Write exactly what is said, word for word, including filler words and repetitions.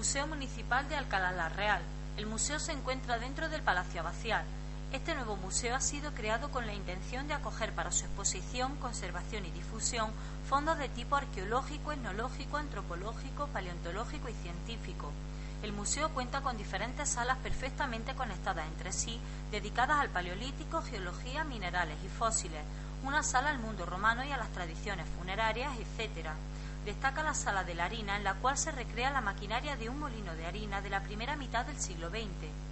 Museo Municipal de Alcalá la Real. El museo se encuentra dentro del Palacio Abacial. Este nuevo museo ha sido creado con la intención de acoger para su exposición, conservación y difusión fondos de tipo arqueológico, etnológico, antropológico, paleontológico y científico. El museo cuenta con diferentes salas perfectamente conectadas entre sí, dedicadas al paleolítico, geología, minerales y fósiles, una sala al mundo romano y a las tradiciones funerarias, etcétera. Destaca la sala de la harina, en la cual se recrea la maquinaria de un molino de harina de la primera mitad del siglo veinte.